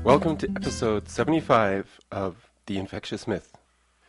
Welcome to episode 75 of The Infectious Myth.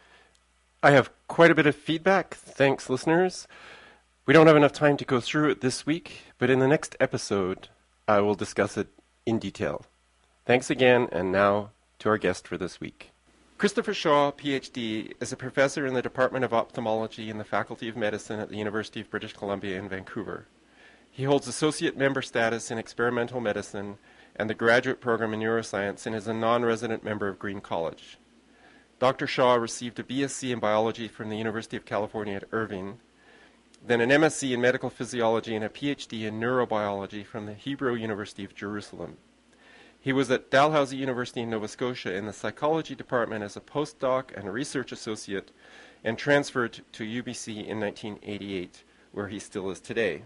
I have quite a bit of feedback, thanks listeners. We don't have enough time to go through it this week, but in the next episode I will discuss it in detail. Thanks again, and now to our guest for this week. Christopher Shaw, PhD, is a professor in the Department of Ophthalmology in the Faculty of Medicine at the University of British Columbia in Vancouver. He holds associate member status in experimental medicine and the graduate program in neuroscience and is a non-resident member of Green College. Dr. Shaw received a BSc in biology from the University of California at Irvine, then an MSc in medical physiology and a PhD in neurobiology from the Hebrew University of Jerusalem. He was at Dalhousie University in Nova Scotia in the psychology department as a postdoc and a research associate and transferred to UBC in 1988, where he still is today.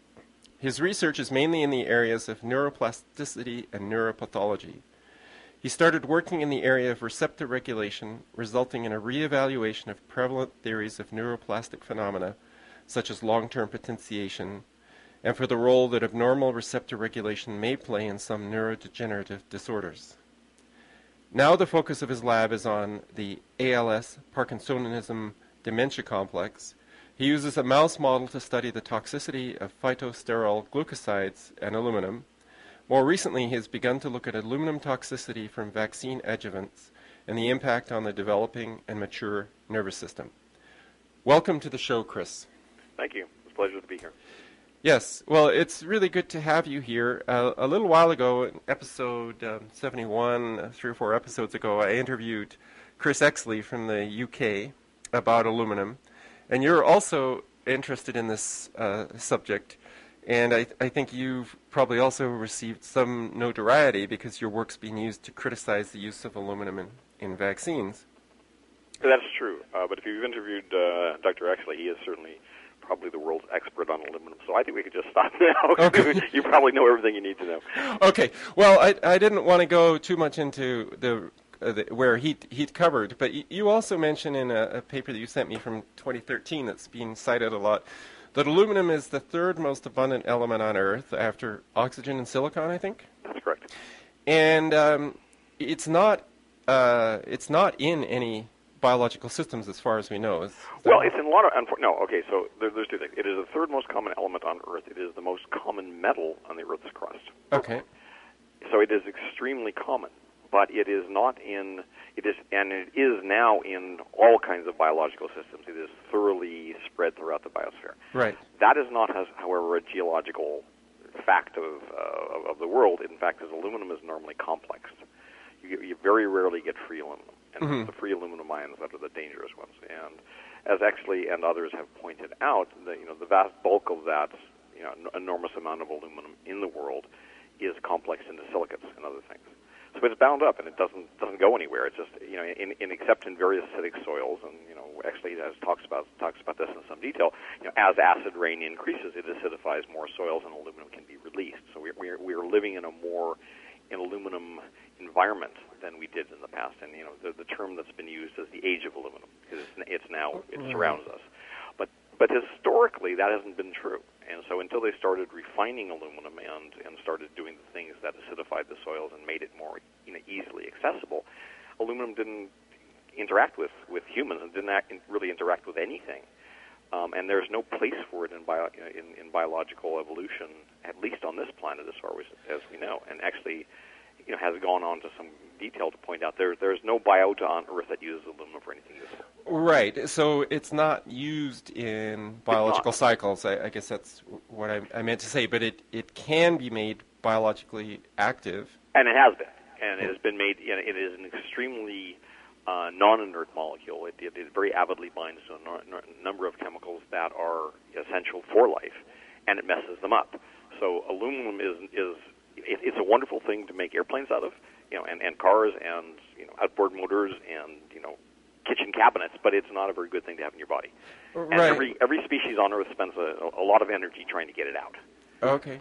His research is mainly in the areas of neuroplasticity and neuropathology. He started working in the area of receptor regulation, resulting in a re-evaluation of prevalent theories of neuroplastic phenomena, such as long-term potentiation, and for the role that abnormal receptor regulation may play in some neurodegenerative disorders. Now the focus of his lab is on the ALS, Parkinsonism, dementia complex. He uses a mouse model to study the toxicity of phytosterol glucosides and aluminum. More recently, he has begun to look at aluminum toxicity from vaccine adjuvants and the impact on the developing and mature nervous system. Welcome to the show, Chris. Thank you. It's a pleasure to be here. Yes, well, it's really good to have you here. A little while ago, in episode 71, 3 or 4 episodes ago, I interviewed Chris Exley from the UK about aluminum. And you're also interested in this subject, and I think you've probably also received some notoriety because your work's being used to criticize the use of aluminum in vaccines. That's true, but if you've interviewed Dr. Exley, he is certainly probably the world's expert on aluminum, so I think we could just stop now. Okay. You probably know everything you need to know. Okay, well, I didn't want to go too much into where he'd covered, but you also mentioned in a paper that you sent me from 2013 that's been cited a lot that aluminum is the third most abundant element on Earth after oxygen and silicon, I think. That's correct. And it's not in any biological systems as far as we know. Well, it's in a lot of okay. So there's two things. It is the third most common element on Earth. It is the most common metal on the Earth's crust. Okay. So it is extremely common. But it is not in, it is now in all kinds of biological systems. It is thoroughly spread throughout the biosphere. Right. That is not, however, a geological fact of the world. In fact, as aluminum is normally complexed. You very rarely get free aluminum. And the free aluminum ions that are the dangerous ones. And as Exley and others have pointed out, the vast bulk of that enormous amount of aluminum in the world is complex into silicates and other things. So it's bound up, and it doesn't go anywhere. It's just except in very acidic soils, and Exley talks about this in some detail. As acid rain increases, it acidifies more soils, and aluminum can be released. So we are living in an aluminum environment than we did in the past. And the term that's been used is the age of aluminum because it surrounds us. But historically, that hasn't been true. And so until they started refining aluminum and started doing the things that acidified the soils and made it more easily accessible, aluminum didn't interact with humans and didn't really interact with anything. And there's no place for it in biological evolution, at least on this planet as far as we know. And actually, has gone on to some detail to point out there's no biota on Earth that uses aluminum for anything useful. Right. So it's not used in biological cycles. I guess that's what I meant to say. But it can be made biologically active. And it has been. And it has been made. It is an extremely non-inert molecule. It very avidly binds to a number of chemicals that are essential for life, and it messes them up. So aluminum it's a wonderful thing to make airplanes out of, and cars and outboard motors and kitchen cabinets, but it's not a very good thing to have in your body. Right. And every species on Earth spends a lot of energy trying to get it out. Okay.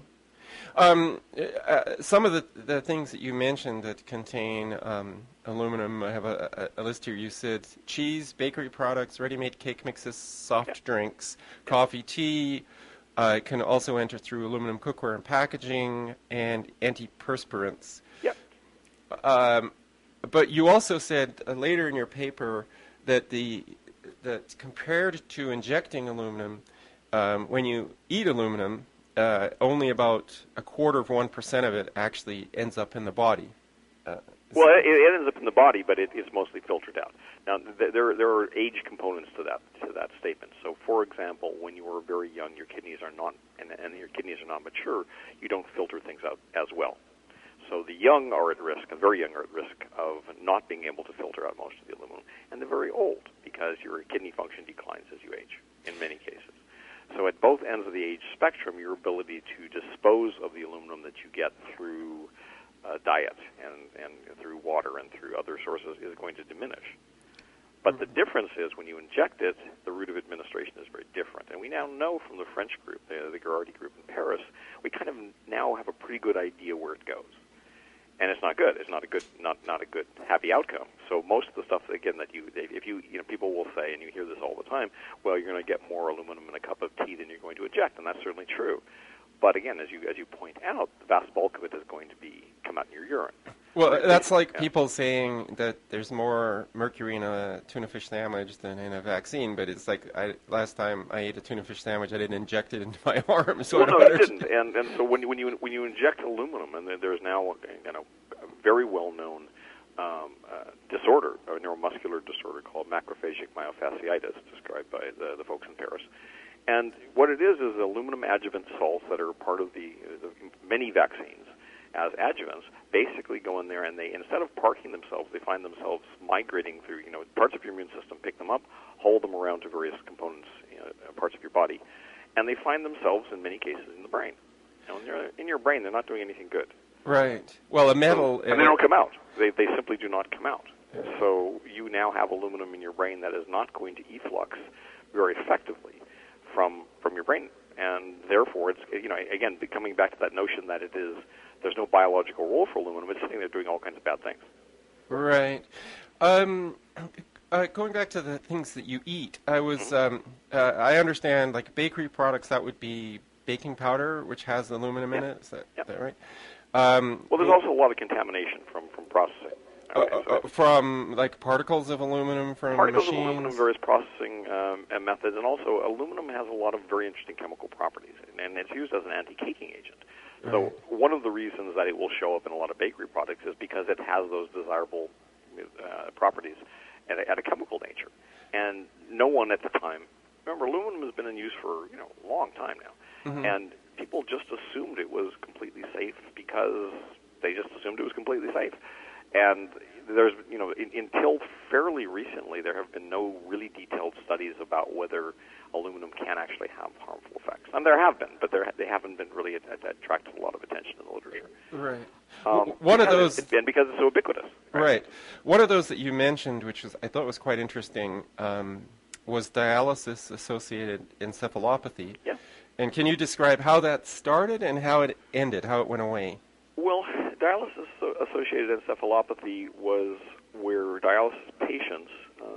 Some of the things that you mentioned that contain aluminum, I have a list here. You said cheese, bakery products, ready-made cake mixes, soft drinks, coffee, tea. It can also enter through aluminum cookware and packaging and antiperspirants. Yep. But you also said later in your paper that that compared to injecting aluminum, when you eat aluminum, only about 1/4% of it actually ends up in the body. Well, it ends up in the body, but it's mostly filtered out. Now, there are age components to that statement. So, for example, when you are very young, your kidneys are not and your kidneys are not mature. You don't filter things out as well. So the young are at risk, the very young are at risk of not being able to filter out most of the aluminum, and the very old, because your kidney function declines as you age in many cases. So at both ends of the age spectrum, your ability to dispose of the aluminum that you get through diet and through water and through other sources is going to diminish. But the difference is when you inject it, the route of administration is very different. And we now know from the French group, the Gherardi group in Paris, we kind of now have a pretty good idea where it goes. And it's not good. It's not a good happy outcome. So most of the stuff again that people will say, and you hear this all the time, well, you're going to get more aluminum in a cup of tea than you're going to inject, and that's certainly true. But again, as you point out, the vast bulk of it is going to come out in your urine. Well, that's like people saying that there's more mercury in a tuna fish sandwich than in a vaccine, but it's like last time I ate a tuna fish sandwich, I didn't inject it into my arm. So well, no, you didn't. And so when you inject aluminum, and there's now a very well-known disorder, a neuromuscular disorder called macrophagic myofasciitis, described by the folks in Paris. And what it is aluminum adjuvant salts that are part of the many vaccines as adjuvants basically go in there, and they, instead of parking themselves, they find themselves migrating through parts of your immune system, pick them up, hold them around to various components, parts of your body, and they find themselves in many cases in the brain. In your brain, they're not doing anything good. Right. Well, a metal... and they don't come out. They simply do not come out. So you now have aluminum in your brain that is not going to efflux very effectively from your brain. And therefore, it's, again, coming back to that notion that there's no biological role for aluminum, it's sitting there doing all kinds of bad things. Right. Going back to the things that you eat, I I understand, like bakery products, that would be baking powder, which has aluminum in it. Is that right? Well, there's also a lot of contamination from processing. From like particles of aluminum from particles machines? of aluminum, various processing methods, and also aluminum has a lot of very interesting chemical properties, and it's used as an anti-caking agent. Right. So one of the reasons that it will show up in a lot of bakery products is because it has those desirable properties at a chemical nature. And no one at the time, remember, aluminum has been in use for a long time now, and people just assumed it was completely safe because they just assumed it was completely safe. And there's, until fairly recently, there have been no really detailed studies about whether aluminum can actually have harmful effects. And there have been, but they haven't been really attracted a lot of attention in the literature. Right. One of those, because it's so ubiquitous. Right. One of those that you mentioned, which I thought was quite interesting, was dialysis-associated encephalopathy. Yeah. And can you describe how that started and how it ended, how it went away? Well, dialysis-associated encephalopathy was where dialysis patients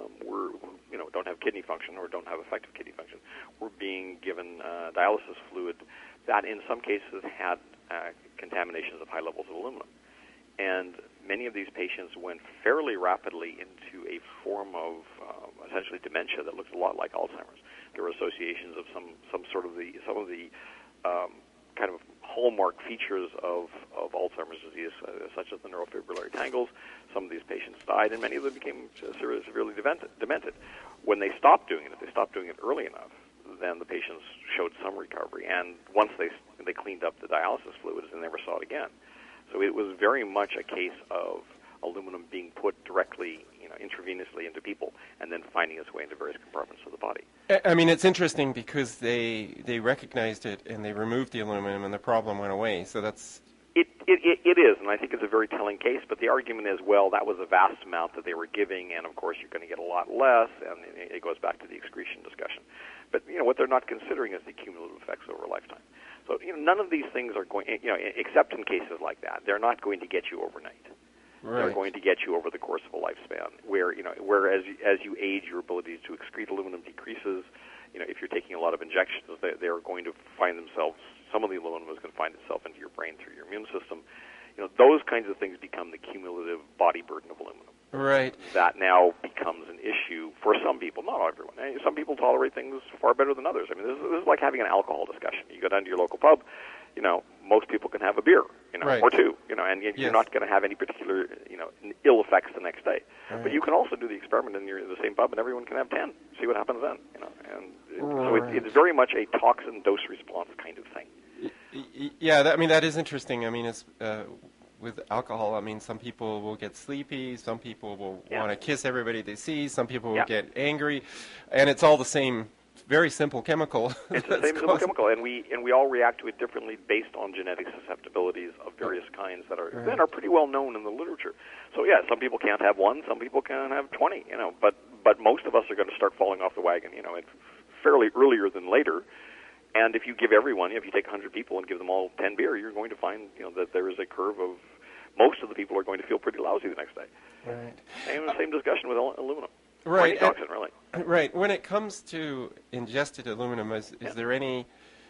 don't have kidney function or don't have effective kidney function, were being given dialysis fluid that in some cases had contaminations of high levels of aluminum. And many of these patients went fairly rapidly into a form of essentially dementia that looks a lot like Alzheimer's. There were associations of some of the kind of hallmark features of Alzheimer's disease, such as the neurofibrillary tangles. Some of these patients died, and many of them became severely demented. When they stopped doing it, if they stopped doing it early enough, then the patients showed some recovery. And once they cleaned up the dialysis fluids, they never saw it again. So it was very much a case of aluminum being put directly, intravenously into people, and then finding its way into various compartments of the body. I mean, it's interesting because they recognized it and they removed the aluminum, and the problem went away. So that's it is, and I think it's a very telling case. But the argument is, well, that was a vast amount that they were giving, and of course you're going to get a lot less, and it goes back to the excretion discussion. But what they're not considering is the cumulative effects over a lifetime. So none of these things are going, except in cases like that, they're not going to get you overnight. Right. They're going to get you over the course of a lifespan, where as you age, your ability to excrete aluminum decreases. If you're taking a lot of injections, they're going to find themselves. Some of the aluminum is going to find itself into your brain through your immune system. those kinds of things become the cumulative body burden of aluminum. Right. That now becomes an issue for some people, not everyone. Some people tolerate things far better than others. I mean, this is like having an alcohol discussion. You go down to your local pub, most people can have a beer, right. or two, and you're not going to have any particular, ill effects the next day. Right. But you can also do the experiment in the same pub, and everyone can have 10. See what happens then, So it's very much a toxin dose response kind of thing. Yeah, that is interesting. I mean, it's with alcohol. I mean, some people will get sleepy. Some people will want to kiss everybody they see. Some people will get angry, and it's all the same. Very simple chemical. It's the same simple chemical, and we all react to it differently based on genetic susceptibilities of various kinds that are pretty well known in the literature. So some people can't have one, some people can have 20, but most of us are going to start falling off the wagon, fairly earlier than later. And if you give everyone, if you take 100 people and give them all 10 beer, you're going to find that there is a curve of most of the people are going to feel pretty lousy the next day. Right. Same discussion with aluminum. Right. Toxin, really. Right. When it comes to ingested aluminum, is there any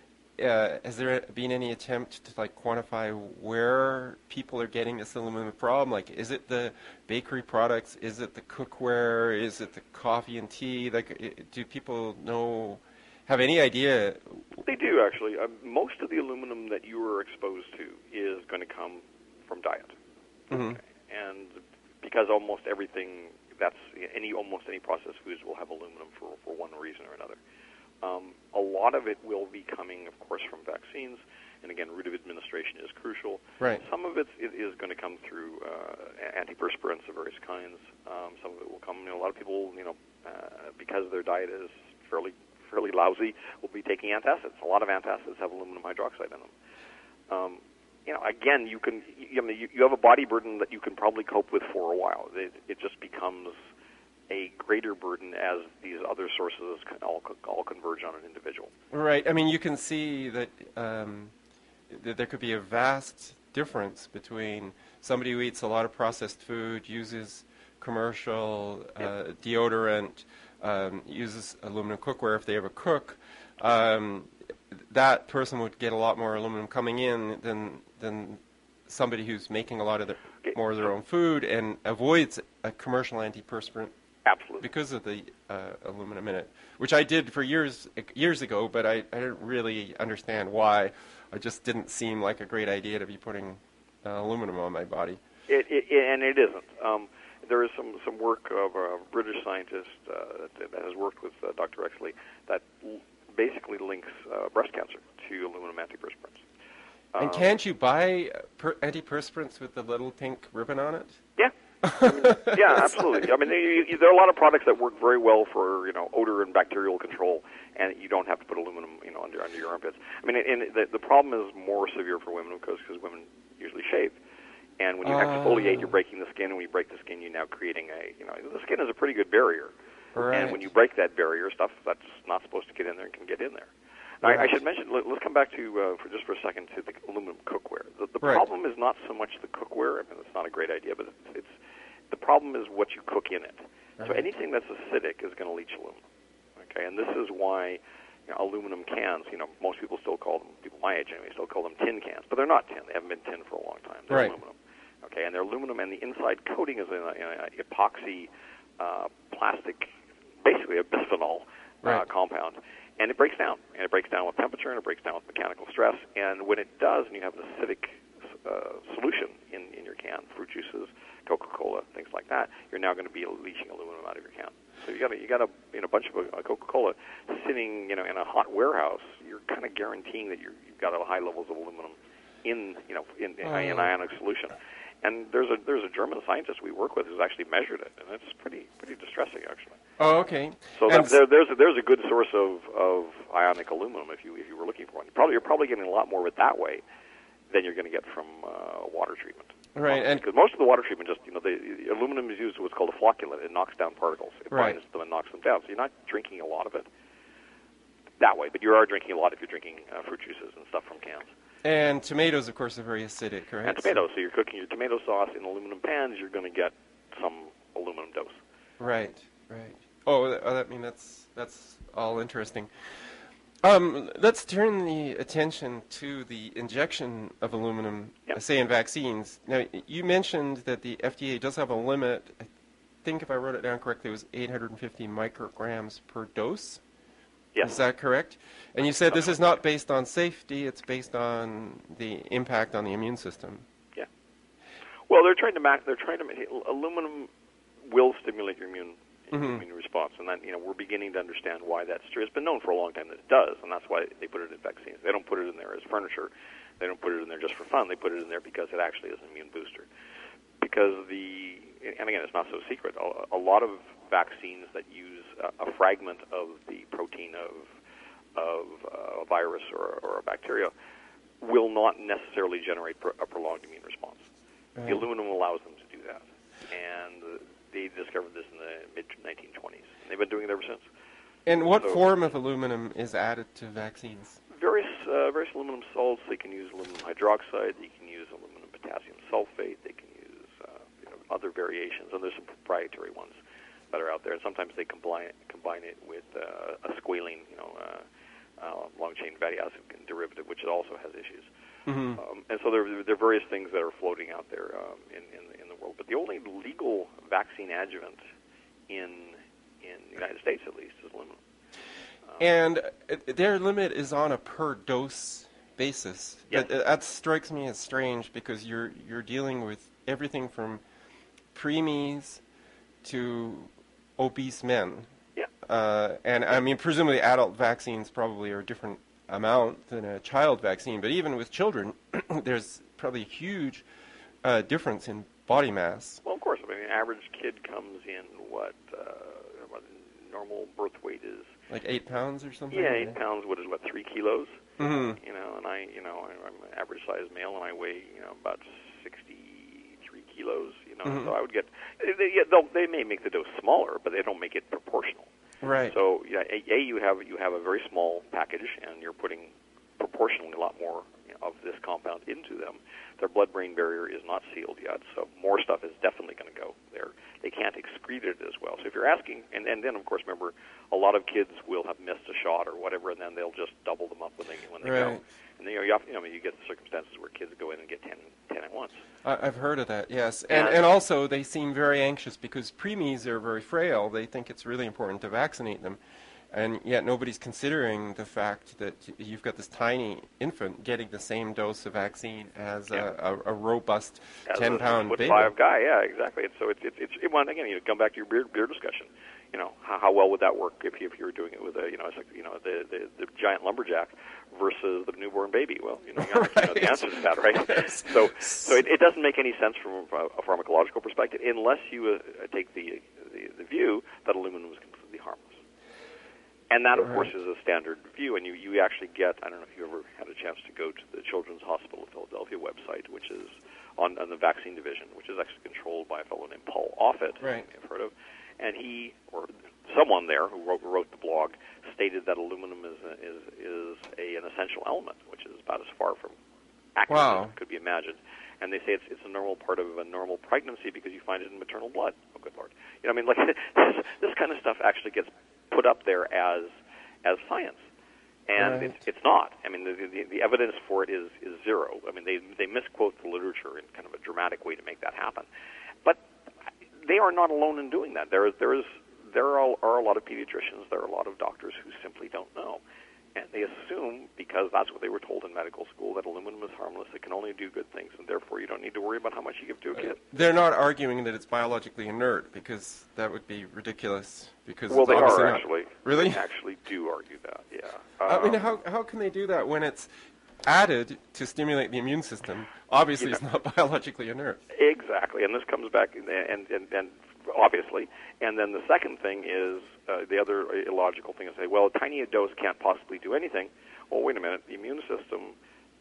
has there been any attempt to quantify where people are getting this aluminum from? Like, is it the bakery products? Is it the cookware? Is it the coffee and tea? Do people have any idea? They do, actually. Most of the aluminum that you are exposed to is going to come from diet, mm-hmm. and because almost everything. Almost any processed foods will have aluminum for one reason or another. A lot of it will be coming, of course, from vaccines, and again, route of administration is crucial. Right. Some of it is going to come through antiperspirants of various kinds. Some of it will come. A lot of people, because their diet is fairly lousy, will be taking antacids. A lot of antacids have aluminum hydroxide in them. Again, you have a body burden that you can probably cope with for a while. It just becomes a greater burden as these other sources all converge on an individual. Right. I mean, you can see that that there could be a vast difference between somebody who eats a lot of processed food, uses commercial deodorant, uses aluminum cookware if they ever cook. That person would get a lot more aluminum coming in than somebody who's making a lot of more of their own food and avoids a commercial antiperspirant. Absolutely. Because of the aluminum in it, which I did for years ago, but I didn't really understand why. It just didn't seem like a great idea to be putting aluminum on my body. And it isn't. There is some work of a British scientist that has worked with Dr. Exley that basically links breast cancer to aluminum antiperspirants. And can't you buy antiperspirants with the little pink ribbon on it? Yeah. Yeah, absolutely. I mean, there are a lot of products that work very well for odor and bacterial control, and you don't have to put aluminum under your armpits. I mean, and the problem is more severe for women because women usually shave, and when you exfoliate, you're breaking the skin, and when you break the skin, you're now creating the skin is a pretty good barrier, right. And when you break that barrier, stuff that's not supposed to get in there can get in there. Now, right. I should mention. Let's come back to for a second to the aluminum cookware. The right. problem is not so much the cookware. I mean, it's not a great idea, but it's the problem is what you cook in it. Right. So anything that's acidic is going to leach aluminum. Okay, and this is why aluminum cans. Most people still call them, people my age anyway, still call them tin cans, but they're not tin. They haven't been tin for a long time. They're right. aluminum. Okay, and they're aluminum, and the inside coating is an epoxy plastic, basically a bisphenol right. compound. And it breaks down. And it breaks down with temperature, and it breaks down with mechanical stress. And when it does, and you have an acidic solution in your can, fruit juices, Coca-Cola, things like that, you're now going to be leaching aluminum out of your can. So you got a bunch of Coca-Cola sitting, in a hot warehouse. You're kind of guaranteeing that you've got high levels of aluminum in ionic solution. And there's a German scientist we work with who's actually measured it, and it's pretty distressing actually. Oh, okay. So there's a good source of ionic aluminum if you were looking for one. You're probably getting a lot more of it that way than you're going to get from water treatment. Right, and because most of the water treatment just the aluminum is used as what's called a flocculant. It knocks down particles. It binds them and knocks them down. So you're not drinking a lot of it that way, but you are drinking a lot if you're drinking fruit juices and stuff from cans. And tomatoes, of course, are very acidic, right? And tomatoes. So you're cooking your tomato sauce in aluminum pans. You're going to get some aluminum dose. Right. Oh, I mean that's all interesting. Let's turn the attention to the injection of aluminum, Yep. say in vaccines. Now, you mentioned that the FDA does have a limit. I think if I wrote it down correctly, it was 850 micrograms per dose. Yes. Is that correct? And you said this is not based on safety, it's based on the impact on the immune system. Yeah. Well, they're trying to aluminum will stimulate your immune response, and then we're beginning to understand why that's true. It's been known for a long time that it does, and that's why they put it in vaccines. They don't put it in there as furniture. They don't put it in there just for fun. They put it in there because it actually is an immune booster. Because and again, it's not so secret. A lot of vaccines that use a fragment of the protein of a virus or a bacteria will not necessarily generate a prolonged immune response. Right. The aluminum allows them to do that, and they discovered this in the mid-1920s. And they've been doing it ever since. And what form of aluminum is added to vaccines? Various aluminum salts. They can use aluminum hydroxide. They can use aluminum potassium sulfate. They can use other variations, and there's some proprietary ones that are out there. And sometimes they combine it with a squalene, long-chain fatty acid derivative, which also has issues. And so there are various things that are floating out there in the world. But the only legal vaccine adjuvant in the United States, at least, is aluminum. And their limit is on a per-dose basis. Yes. That strikes me as strange because you're dealing with everything from preemies to obese men. Yeah. And I mean, presumably adult vaccines probably are a different amount than a child vaccine, but even with children, there's probably a huge difference in body mass. Well, of course. I mean, an average kid comes in what normal birth weight is. Like 8 pounds or something? Yeah, 8 pounds. What is 3 kilos? Mm-hmm. And I'm an average sized male, and I weigh about 63 kilos. Mm-hmm. So I would get. They may make the dose smaller, but they don't make it proportional. Right. So you have a very small package, and you're putting proportionally a lot more of this compound into them. Their blood-brain barrier is not sealed yet, so more stuff is definitely going to go there. They can't excrete it as well. So if you're asking, and then of course remember, a lot of kids will have missed a shot or whatever, and then they'll just double them up when they right. go. And then you get the circumstances where kids go in and get 10 at once. I've heard of that, yes. And also they seem very anxious because preemies are very frail. They think it's really important to vaccinate them. And yet nobody's considering the fact that you've got this tiny infant getting the same dose of vaccine as a robust 10-pound baby. 5 guy, yeah, exactly. And so it's again, come back to your beer discussion. How well would that work if you were doing it with the giant lumberjack versus the newborn baby? Well, right. The answer to that, right? Yes. So it doesn't make any sense from a pharmacological perspective unless you take the view that aluminum is completely harmless. And that, of course, is a standard view, and you actually get, I don't know if you ever had a chance to go to the Children's Hospital of Philadelphia website, which is on the vaccine division, which is actually controlled by a fellow named Paul Offit, right. who you've heard of. And he, or someone there who wrote the blog, stated that aluminum is an essential element, which is about as far from accurate as it could be imagined. And they say it's a normal part of a normal pregnancy because you find it in maternal blood. Oh, good Lord. This kind of stuff actually gets put up there as science, and right. it's not. I mean, the evidence for it is zero. I mean, they misquote the literature in kind of a dramatic way to make that happen, but they are not alone in doing that. There are a lot of pediatricians, there are a lot of doctors who simply don't know, and they assume because that's what they were told in medical school that aluminum is harmless, it can only do good things, and therefore you don't need to worry about how much you give to a kid. They're not arguing that it's biologically inert because that would be ridiculous. Because well, it's they are not. actually. Really? They actually do argue that. Yeah. I mean, how can they do that when it's added to stimulate the immune system? Obviously, it's not biologically inert. Exactly, and this comes back and obviously, and then the second thing is the other illogical thing is say, well, a tiny dose can't possibly do anything. Well, wait a minute, the immune system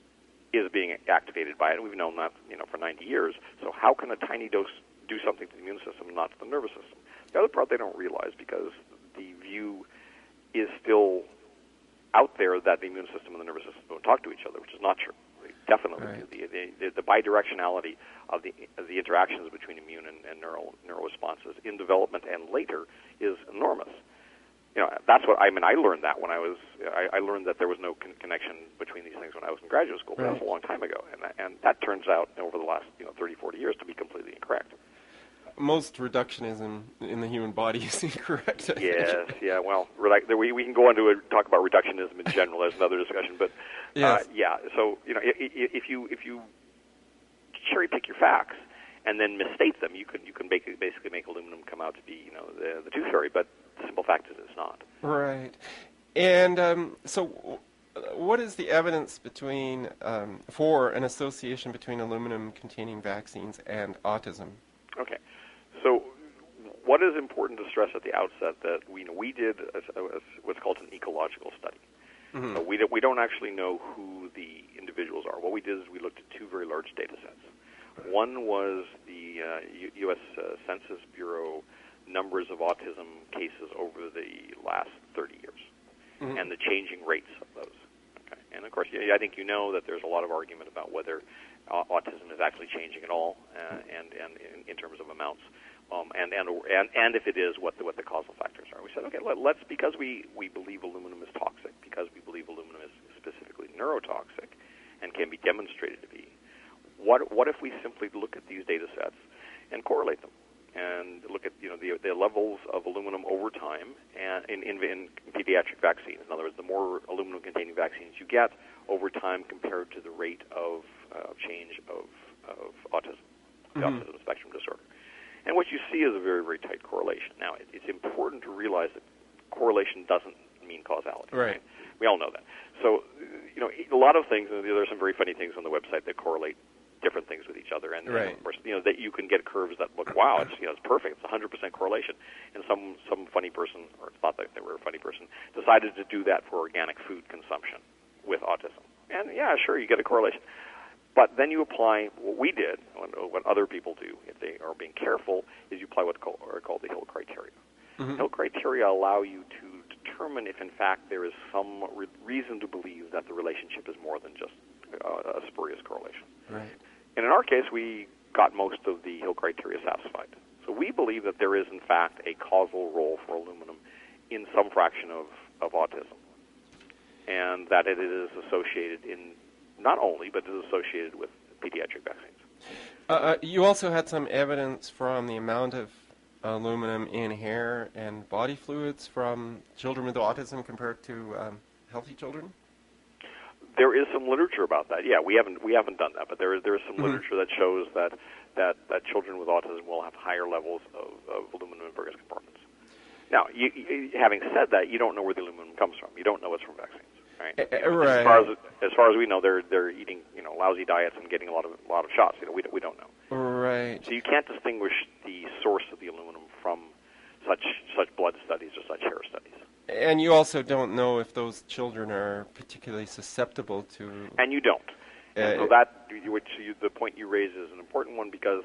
is being activated by it, and we've known that for 90 years. So how can a tiny dose do something to the immune system and not to the nervous system? The other part they don't realize, because the view is still out there that the immune system and the nervous system don't talk to each other, which is not true. They definitely do. The bidirectionality of the interactions between immune and neural responses in development and later is enormous. That's what I mean. I learned that when I learned that there was no connection between these things when I was in graduate school. But that was a long time ago, and that turns out over the last 30, 40 years to be completely incorrect. Most reductionism in the human body is incorrect. Yes, yeah. Well, we can go on to talk about reductionism in general. There's another discussion, but yes. yeah. So if you cherry pick your facts and then misstate them, you can basically make aluminum come out to be the tooth fairy. But the simple fact is it's not. Right. And so, what is the evidence for an association between aluminum-containing vaccines and autism? Okay. So what is important to stress at the outset that we did what's called an ecological study. Mm-hmm. So we don't actually know who the individuals are. What we did is we looked at two very large data sets. One was the U.S. Census Bureau numbers of autism cases over the last 30 years, mm-hmm. and the changing rates of those. Okay. And of course, I think that there's a lot of argument about whether autism is actually changing at all, and in terms of amounts, and if it is, what the causal factors are. We said, okay, let's because we believe aluminum is toxic, because we believe aluminum is specifically neurotoxic, and can be demonstrated to be. What if we simply look at these data sets and correlate them, and look at the levels of aluminum over time, and in pediatric vaccines. In other words, the more aluminum-containing vaccines you get over time compared to the rate of change of autism, the mm-hmm. autism spectrum disorder. And what you see is a very, very tight correlation. Now, it's important to realize that correlation doesn't mean causality. Right. We all know that. So, a lot of things, there are some very funny things on the website that correlate different things with each other. And, right. and of course, that you can get curves that look, wow, it's perfect. It's 100% correlation. And some funny person, or thought that they were a funny person, decided to do that for organic food consumption with autism. And, yeah, sure, you get a correlation. But then you apply what we did, what other people do, if they are being careful, is you apply what's called the Hill criteria. Mm-hmm. Hill criteria allow you to determine if, in fact, there is some reason to believe that the relationship is more than just a spurious correlation. Right. And in our case, we got most of the Hill criteria satisfied. So we believe that there is, in fact, a causal role for aluminum in some fraction of autism, and that it is associated in not only, but is associated with pediatric vaccines. You also had some evidence from the amount of aluminum in hair and body fluids from children with autism compared to healthy children? There is some literature about that. Yeah, we haven't done that, but there is some mm-hmm. literature that shows that children with autism will have higher levels of aluminum in various compartments. Now, having said that, you don't know where the aluminum comes from. You don't know it's from vaccines. Right. Right. As far as we know, they're eating lousy diets and getting a lot of shots. We don't know. Right. So you can't distinguish the source of the aluminum from such blood studies or such hair studies. And you also don't know if those children are particularly susceptible to. And you don't. And so the point you raise is an important one, because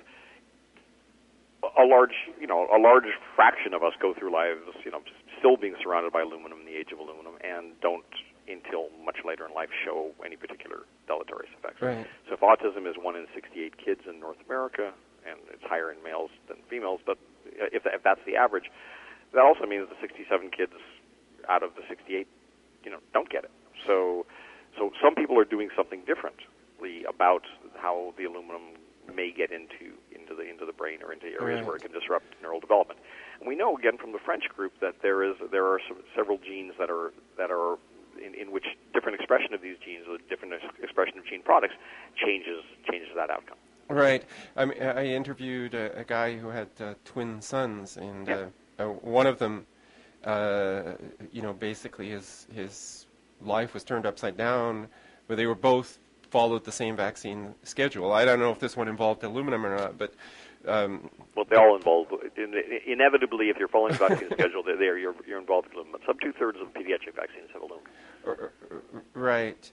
a large fraction of us go through lives, still being surrounded by aluminum in the age of aluminum, and don't until much later in life show any particular deleterious effects. Right. So if autism is 1 in 68 kids in North America, and it's higher in males than females, but if that's the average, that also means the 67 kids out of the 68, don't get it. So some people are doing something differently about how the aluminum may get into the brain or into areas right. where it can disrupt neural development. And we know again from the French group that there are several genes that are in which different expression of these genes, or different expression of gene products, changes that outcome. Right. I interviewed a guy who had twin sons, and one of them, basically his life was turned upside down, but they were both followed the same vaccine schedule. I don't know if this one involved aluminum or not, but well, they all involve. Inevitably, if you're following the vaccine schedule, you're involved with aluminum. Some 2/3 of pediatric vaccines have aluminum. Right.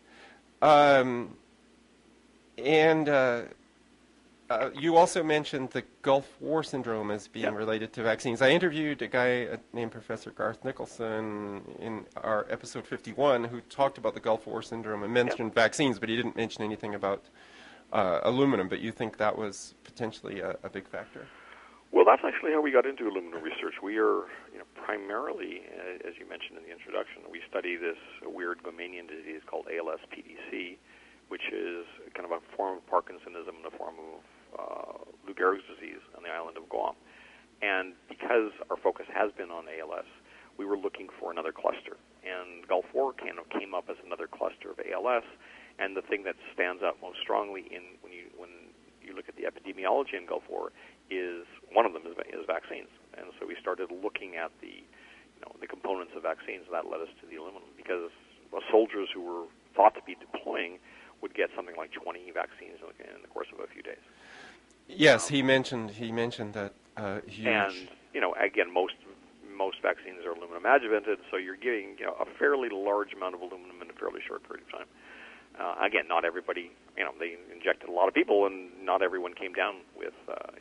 You also mentioned the Gulf War syndrome as being related to vaccines. I interviewed a guy named Professor Garth Nicholson in our episode 51 who talked about the Gulf War syndrome and mentioned vaccines, but he didn't mention anything about aluminum. But you think that was potentially a big factor? Well, that's actually how we got into aluminum research. We are, primarily, as you mentioned in the introduction, we study this weird Gomanian disease called ALS-PDC, which is kind of a form of Parkinsonism and a form of Lou Gehrig's disease on the island of Guam. And because our focus has been on ALS, we were looking for another cluster. And Gulf War kind of came up as another cluster of ALS. And the thing that stands out most strongly when you look at the epidemiology in Gulf War is one of them is vaccines. And so we started looking at the components of vaccines, and that led us to the aluminum, because soldiers who were thought to be deploying would get something like 20 vaccines in the course of a few days. Yes, he mentioned that huge. And again, most vaccines are aluminum adjuvanted, so you're getting a fairly large amount of aluminum in a fairly short period of time. Again, not everybody, they injected a lot of people, and not everyone came down with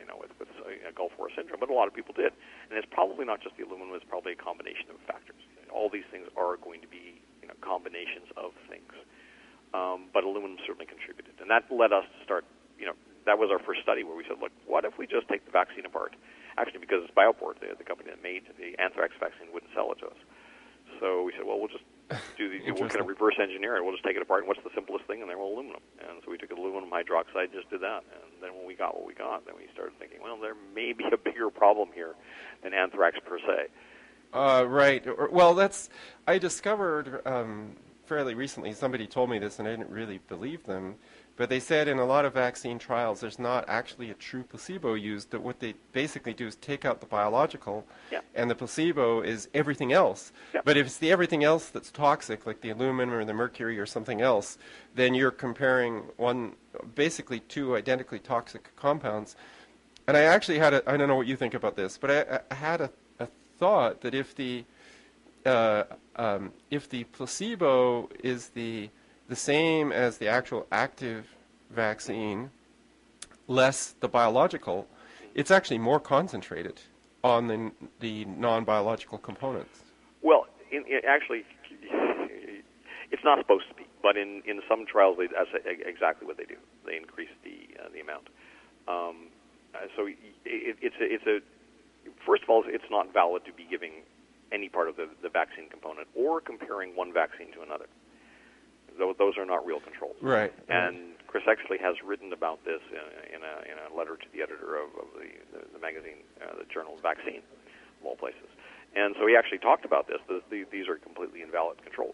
Gulf War syndrome, but a lot of people did. And it's probably not just the aluminum; it's probably a combination of factors. All these things are going to be combinations of things, but aluminum certainly contributed, and that led us to start. That was our first study where we said, look, what if we just take the vaccine apart? Actually, because Bioport, the company that made the anthrax vaccine, wouldn't sell it to us. So we said, well, we'll just we'll kind of reverse engineer it. We'll just take it apart, and what's the simplest thing? And then aluminum. And so we took aluminum hydroxide, just did that. And then when we got what we got, then we started thinking, well, there may be a bigger problem here than anthrax per se. Right. Well, I discovered fairly recently, somebody told me this, and I didn't really believe them, but they said in a lot of vaccine trials there's not actually a true placebo used, that what they basically do is take out the biological, and the placebo is everything else. But if it's the everything else that's toxic, like the aluminum or the mercury or something else, then you're comparing basically two identically toxic compounds. And I actually had I don't know what you think about this, but I had a thought that if the placebo is the same as the actual active vaccine, less the biological, it's actually more concentrated on the non-biological components. Well, actually, it's not supposed to be, but in some trials, that's exactly what they do. They increase the amount. So first of all, it's not valid to be giving any part of the vaccine component or comparing one vaccine to another. Those are not real controls. Right. And Chris Exley has written about this in a letter to the editor of the magazine, the journal Vaccine, of all places. And so he actually talked about this. These are completely invalid controls.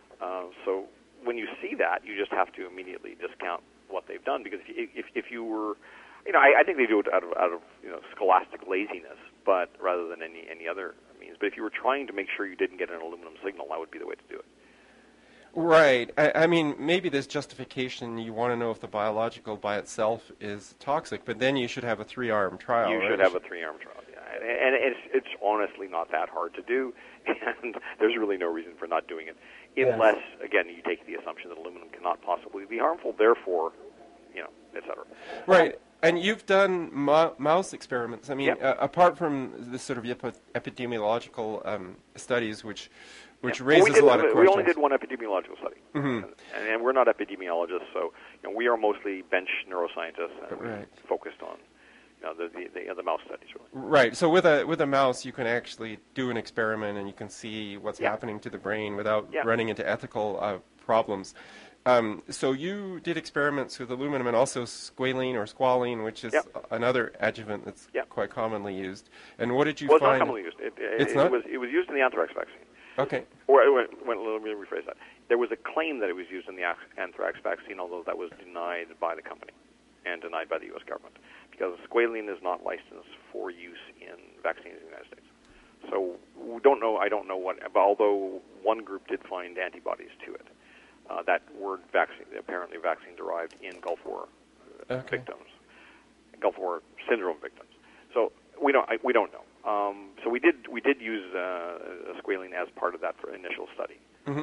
So when you see that, you just have to immediately discount what they've done, because if you were, I think they do it out of scholastic laziness, but rather than any other means. But if you were trying to make sure you didn't get an aluminum signal, that would be the way to do it. Right. I mean, maybe there's justification. You want to know if the biological by itself is toxic, but then you should have a 3-arm trial. You should have a 3-arm trial, yeah. And it's honestly not that hard to do, and there's really no reason for not doing it, unless, again, you take the assumption that aluminum cannot possibly be harmful, therefore, et cetera. Right. And you've done mouse experiments. I mean, apart from this sort of epidemiological studies, which raises a lot of questions. We only did one epidemiological study, and we're not epidemiologists, so we are mostly bench neuroscientists and focused on the mouse studies, really. Right. So with a mouse, you can actually do an experiment and you can see what's happening to the brain without running into ethical problems. So you did experiments with aluminum and also squalene or squalene, which is another adjuvant that's quite commonly used. And what did you find? Well, it's not commonly used. It was used in the anthrax vaccine. Okay. Or let me rephrase that. There was a claim that it was used in the anthrax vaccine, although that was denied by the company and denied by the U.S. government, because squalene is not licensed for use in vaccines in the United States. So we don't know. I don't know what. Although one group did find antibodies to it. That word vaccine, apparently vaccine derived in Gulf War victims, Gulf War syndrome victims. So we don't know. So we did use squalene as part of that initial study.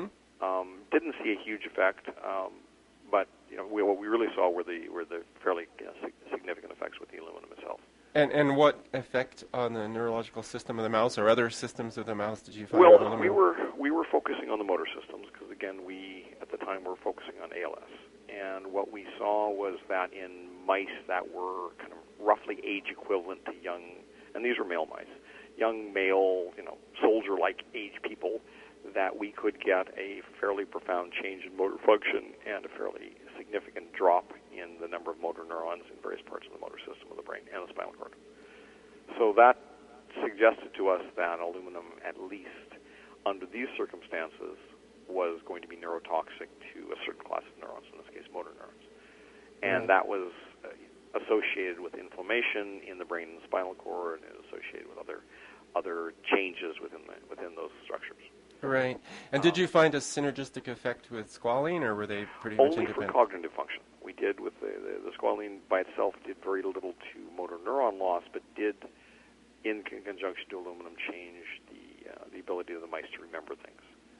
Didn't see a huge effect, but what we really saw were the fairly significant effects with the aluminum itself. And what effect on the neurological system of the mouse or other systems of the mouse did you find? Well, we were focusing on the motor systems because, again, we at the time were focusing on ALS, and what we saw was that in mice that were kind of roughly age equivalent to young and these were male mice, young male, soldier-like age people, that we could get a fairly profound change in motor function and a fairly significant drop in the number of motor neurons in various parts of the motor system of the brain and the spinal cord. So that suggested to us that aluminum, at least under these circumstances, was going to be neurotoxic to a certain class of neurons, in this case motor neurons. And that was associated with inflammation in the brain and the spinal cord, and associated with other changes within those structures. Right. And did you find a synergistic effect with squalene, or were they pretty much independent? Only for cognitive function. We did with the squalene by itself did very little to motor neuron loss, but did, in conjunction to aluminum, change the ability of the mice to remember things.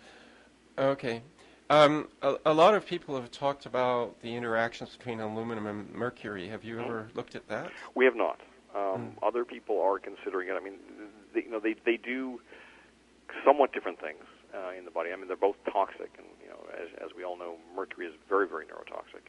Okay. A lot of people have talked about the interactions between aluminum and mercury. Have you ever looked at that? We have not. Other people are considering it. I mean, they do somewhat different things in the body. I mean, they're both toxic, and as we all know, mercury is very, very neurotoxic.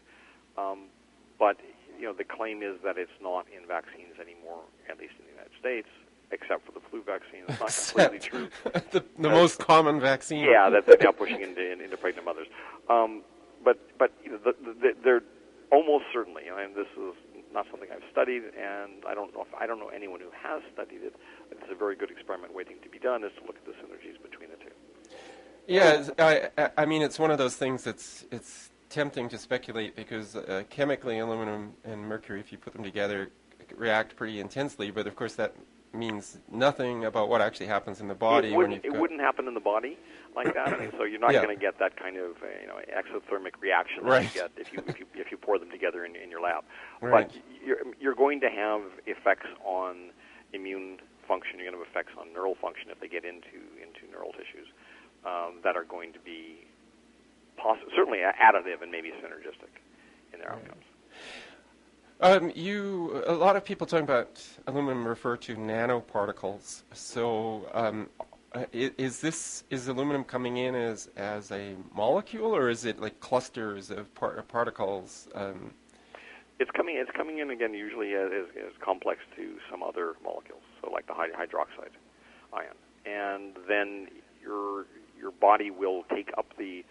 But the claim is that it's not in vaccines anymore, at least in the United States, except for the flu vaccine. It's not completely true. the most common vaccine. Yeah, that they're now pushing into pregnant mothers. But they're almost certainly, and this is not something I've studied, and I don't know anyone who has studied it. It's a very good experiment waiting to be done, is to look at the synergies between the two. Yeah, I mean, it's one of those things that's it's tempting to speculate because chemically aluminum and mercury, if you put them together, react pretty intensely, but of course that means nothing about what actually happens in the body. It wouldn't happen in the body like that, and so you're not going to get that kind of exothermic reaction that you get if you pour them together in your lab. Right. But you're going to have effects on immune function. You're going to have effects on neural function if they get into neural tissues that are going to be certainly additive and maybe synergistic in their outcomes. A lot of people talking about aluminum refer to nanoparticles. So, is aluminum coming in as a molecule, or is it like clusters of particles? It's coming in again usually as complex to some other molecules, so like the hydroxide ion, and then your body will take up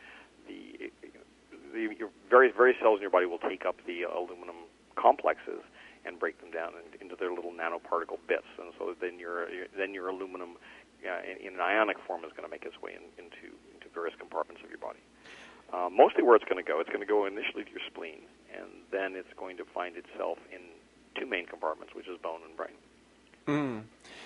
your various cells in your body will take up the aluminum complexes and break them down into their little nanoparticle bits, and so then your aluminum in an ionic form is going to make its way into various compartments of your body. Mostly where it's going to go initially to your spleen, and then it's going to find itself in two main compartments, which is bone and brain.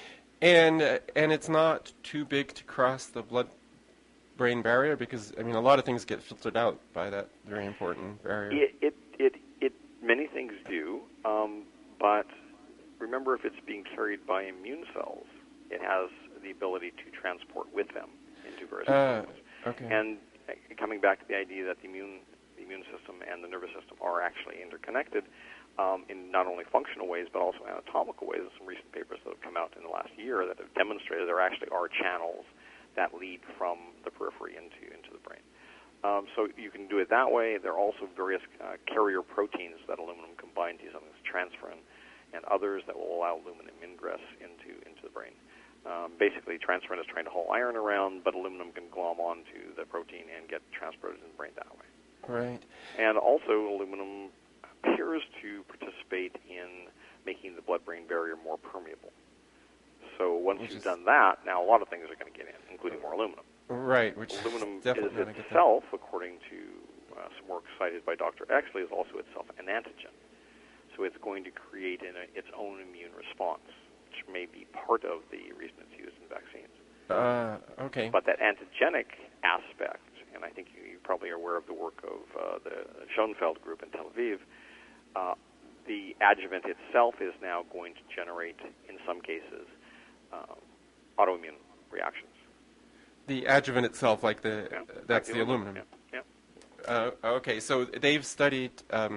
And it's not too big to cross the blood-brain barrier, because I mean a lot of things get filtered out by that very important barrier. Many things do, but remember, if it's being carried by immune cells, it has the ability to transport with them into various compartments. Okay. And coming back to the idea that the immune system and the nervous system are actually interconnected in not only functional ways but also anatomical ways. There's some recent papers that have come out in the last year that have demonstrated there actually are channels that lead from the periphery into the brain. So you can do it that way. There are also various carrier proteins that aluminum can bind to, something that's transferrin, and others that will allow aluminum ingress into the brain. Basically, transferrin is trying to haul iron around, but aluminum can glom onto the protein and get transported in the brain that way. Right. And also, aluminum appears to participate in making the blood-brain barrier more permeable. So once you've done that, now a lot of things are going to get in, including more aluminum. Right, which aluminum definitely is itself, according to some work cited by Dr. Exley, is also itself an antigen. So it's going to create its own immune response, which may be part of the reason it's used in vaccines. Okay. But that antigenic aspect, and I think you probably are aware of the work of the Schoenfeld group in Tel Aviv, the adjuvant itself is now going to generate, in some cases, autoimmune reactions. The adjuvant itself, like that's the aluminum. Yeah. Okay, so they've studied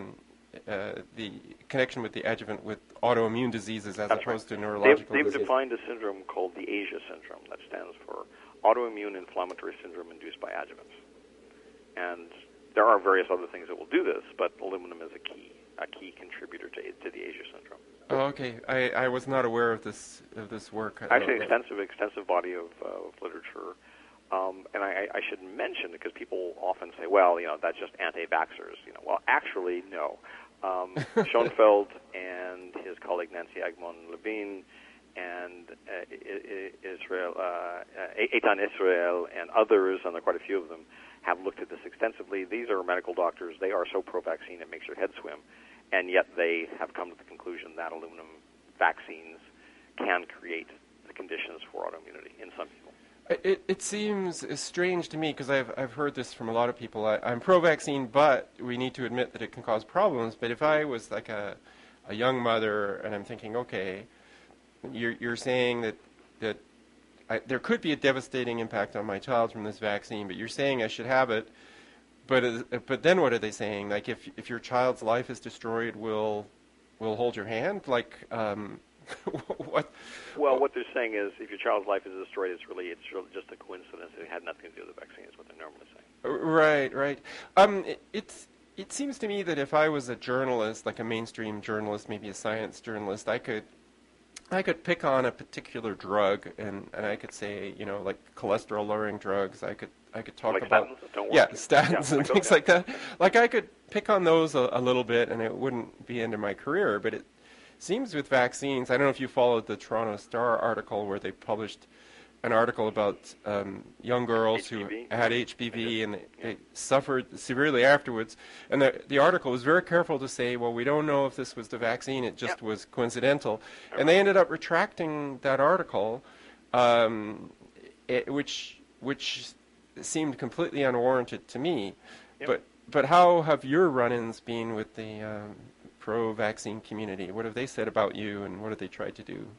the connection with the adjuvant with autoimmune diseases as opposed to neurological diseases. They've defined a syndrome called the ASIA syndrome that stands for autoimmune inflammatory syndrome induced by adjuvants. And there are various other things that will do this, but aluminum is a key contributor to the ASIA syndrome. Oh, okay. I was not aware of this work. Actually, extensive body of literature. And I should mention, because people often say, well, that's just anti-vaxxers. Well, actually, no. Schoenfeld and his colleague Nancy Agmon-Levine and Eitan Israel and others, and there are quite a few of them, have looked at this extensively. These are medical doctors. They are so pro-vaccine it makes your head swim. And yet they have come to the conclusion that aluminum vaccines can create the conditions for autoimmunity in some people. It seems strange to me, because I've heard this from a lot of people. I'm pro-vaccine, but we need to admit that it can cause problems. But if I was like a young mother and I'm thinking, okay, you're saying that there could be a devastating impact on my child from this vaccine, but you're saying I should have it. But then what are they saying? Like if your child's life is destroyed, we'll hold your hand? Like what? Well, what they're saying is if your child's life is destroyed, it's really just a coincidence. It had nothing to do with the vaccine, is what they're normally saying. Right. It seems to me that if I was a journalist, like a mainstream journalist, maybe a science journalist, I could pick on a particular drug and I could say, like cholesterol-lowering drugs. I could talk like about statins and things like that. Like I could pick on those a little bit, and it wouldn't be end of my career. But it seems with vaccines, I don't know if you followed the Toronto Star article where they published an article about young girls who had HPV and they suffered severely afterwards. And the article was very careful to say, well, we don't know if this was the vaccine, it just was coincidental. And they ended up retracting that article, which seemed completely unwarranted to me. Yep. But how have your run-ins been with the pro-vaccine community? What have they said about you, and what have they tried to do?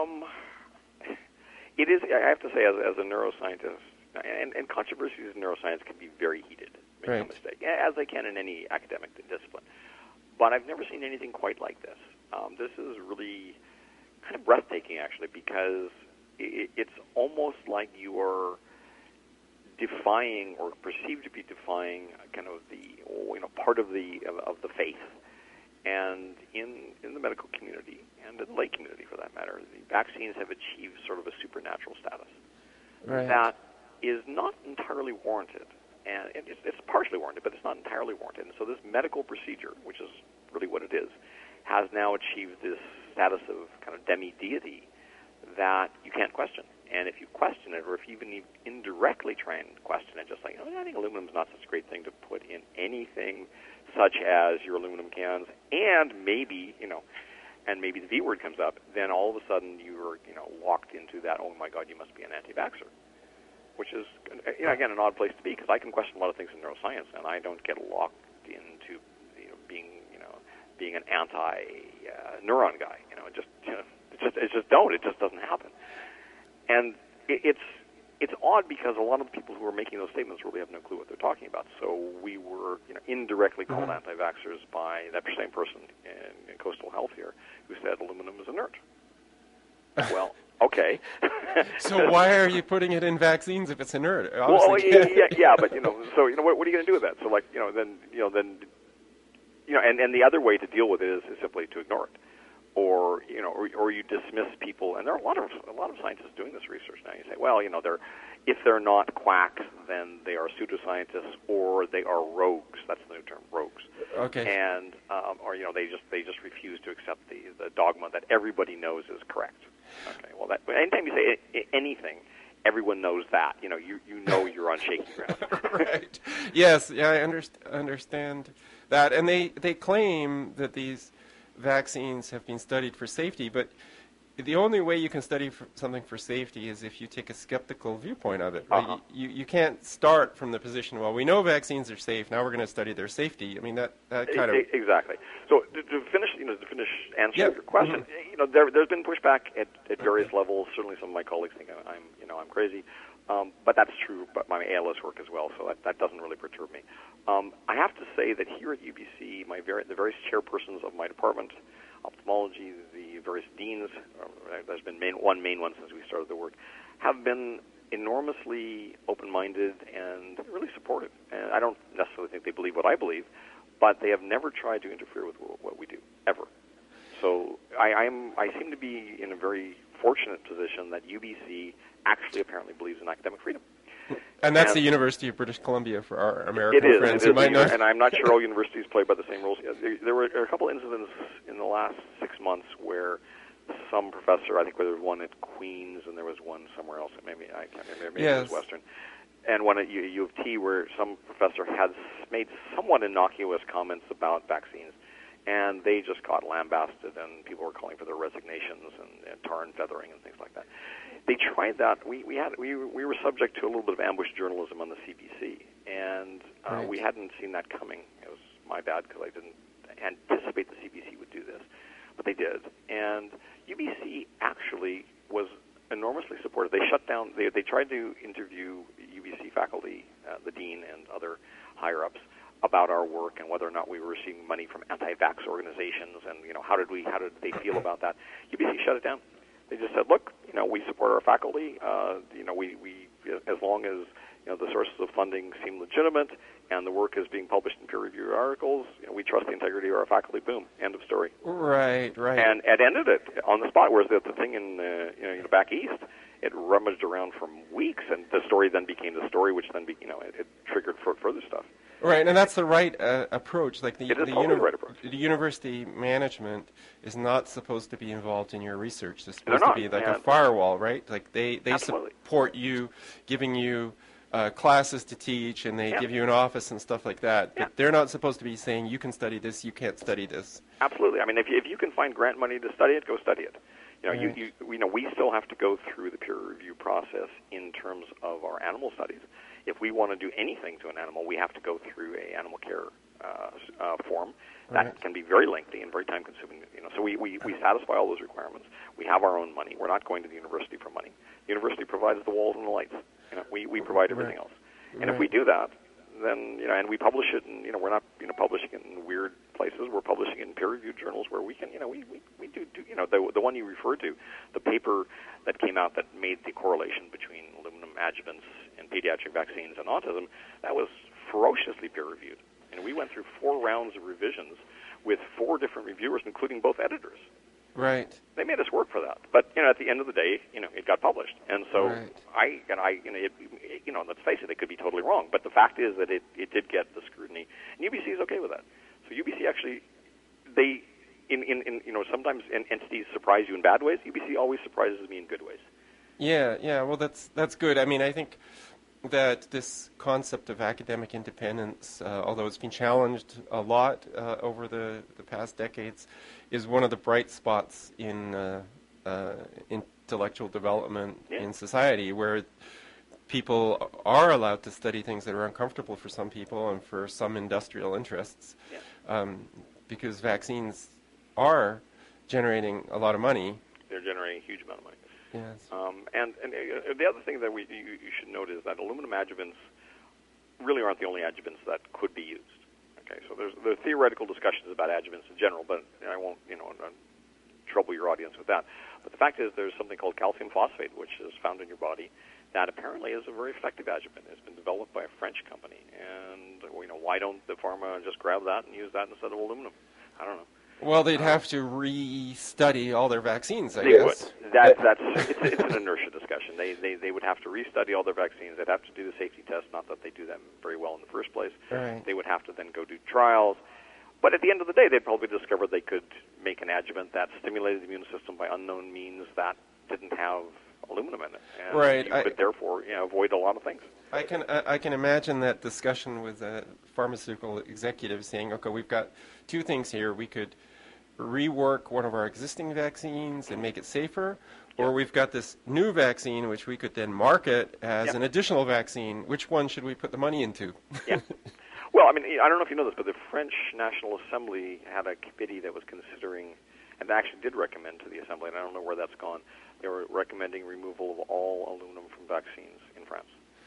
It is, I have to say, as a neuroscientist, and controversies in neuroscience can be very heated, make no mistake, as they can in any academic discipline. But I've never seen anything quite like this. This is really kind of breathtaking, actually, because it's almost like you are defying, or perceived to be defying, kind of the part of the faith. And in the medical community, and in the lay community for that matter, the vaccines have achieved sort of a supernatural status that is not entirely warranted. And it's partially warranted, but it's not entirely warranted. And so this medical procedure, which is really what it is, has now achieved this status of kind of demi-deity that you can't question. And if you question it, or if you even indirectly try and question it, just like, I think aluminum's not such a great thing to put in anything such as your aluminum cans, and maybe the V word comes up, then all of a sudden you're, locked into that, oh my God, you must be an anti-vaxxer, which is, again, an odd place to be, because I can question a lot of things in neuroscience, and I don't get locked into, being an anti-neuron guy. It just doesn't happen. And it's odd, because a lot of the people who are making those statements really have no clue what they're talking about. So we were indirectly called anti-vaxxers by that same person in Coastal Health here who said aluminum is inert. Well, okay. So why are you putting it in vaccines if it's inert? Well, yeah, but so what are you going to do with that? So and the other way to deal with it is simply to ignore it. Or you dismiss people, and there are a lot of scientists doing this research now. You say, well, if they're not quacks, then they are pseudoscientists, or they are rogues. That's the new term, rogues. Okay. And or they just refuse to accept the dogma that everybody knows is correct. Okay. Well, anytime you say anything, everyone knows that. You know you're on shaky ground. Right. Yes. Yeah, I understand that, and they claim that these vaccines have been studied for safety, but the only way you can study something for safety is if you take a skeptical viewpoint of it. Right? You can't start from the position, well, we know vaccines are safe, now we're going to study their safety. I mean, that kind of... Exactly. So to finish answering your question, there's been pushback at various levels. Certainly some of my colleagues think I'm crazy. But that's true about my ALS work as well, so that doesn't really perturb me. I have to say that here at UBC, the various chairpersons of my department, ophthalmology, the various deans, there's been one main one since we started the work, have been enormously open-minded and really supportive. And I don't necessarily think they believe what I believe, but they have never tried to interfere with what we do, ever. so I seem to be in a very fortunate position that UBC actually apparently believes in academic freedom. And that's the University of British Columbia for our American friends who might not. And I'm not sure all universities play by the same rules. There were a couple incidents in the last 6 months where some professor, I think there was one at Queen's and there was one somewhere else. Maybe I can't remember. Maybe it was Western. And one at U of T where some professor had made somewhat innocuous comments about vaccines, and they just got lambasted, and people were calling for their resignations and tar and feathering and things like that. They tried that. We were subject to a little bit of ambush journalism on the CBC, and we hadn't seen that coming. It was my bad because I didn't anticipate the CBC would do this, but they did. And UBC actually was enormously supportive. They shut down. They tried to interview UBC faculty, the dean and other higher ups, about our work and whether or not we were receiving money from anti-vax organizations, and how did they feel about that? UBC shut it down. They just said, look, we support our faculty. We as long as the sources of funding seem legitimate and the work is being published in peer-reviewed articles, we trust the integrity of our faculty. Boom, end of story. Right. And it ended it on the spot. Whereas the thing in back east, it rummaged around for weeks, and the story then became the story, which then it triggered further stuff. Right, and that's the right approach. Like the right approach. The university management is not supposed to be involved in your research. They're supposed to be like a firewall, right? Like they support you, giving you classes to teach, and they give you an office and stuff like that. But they're not supposed to be saying you can study this, you can't study this. Absolutely. I mean, if you can find grant money to study it, go study it. We still have to go through the peer review process in terms of our animal studies. If we want to do anything to an animal, we have to go through a animal care form. That can be very lengthy and very time-consuming. So we satisfy all those requirements. We have our own money. We're not going to the university for money. The university provides the walls and the lights. We provide everything else. And if we do that, then and we publish it, and we're not publishing it in weird places. We're publishing it in peer-reviewed journals where we can we do the one you referred to, the paper that came out that made the correlation between aluminum adjuvants and pediatric vaccines and autism. That was ferociously peer-reviewed, and we went through 4 rounds of revisions with 4 different reviewers, including both editors. Right. They made us work for that, but at the end of the day, it got published, and so let's face it, it could be totally wrong, but the fact is that it did get the scrutiny, and UBC is okay with that. So UBC actually, they, sometimes entities surprise you in bad ways. UBC always surprises me in good ways. Yeah. Well, that's good. I mean, I think that this concept of academic independence, although it's been challenged a lot over the past decades, is one of the bright spots in intellectual development in society, where people are allowed to study things that are uncomfortable for some people and for some industrial interests, because vaccines are generating a lot of money. They're generating a huge amount of money. Yes. And the other thing that you should note is that aluminum adjuvants really aren't the only adjuvants that could be used. Okay, so there are theoretical discussions about adjuvants in general, but I won't trouble your audience with that. But the fact is, there's something called calcium phosphate, which is found in your body, that apparently is a very effective adjuvant. It's been developed by a French company, and why don't the pharma just grab that and use that instead of aluminum? I don't know. Well, they'd have to re-study all their vaccines, I Would. guess. It's an inertia discussion. They would have to restudy all their vaccines. They'd have to do the safety test, not that they do them very well in the first place. Right. They would have to then go do trials. But at the end of the day, they'd probably discover they could make an adjuvant that stimulated the immune system by unknown means that didn't have aluminum in it. And right. you could therefore avoid a lot of things. I can imagine that discussion with a pharmaceutical executive saying, okay, we've got 2 things here. We could rework one of our existing vaccines and make it safer, or we've got this new vaccine which we could then market as an additional vaccine. Which one should we put the money into? Well, I mean, I don't know if you know this, but the French National Assembly had a committee that was considering, and actually did recommend to the Assembly, and I don't know where that's gone, they were recommending removal of all aluminum from vaccines in France.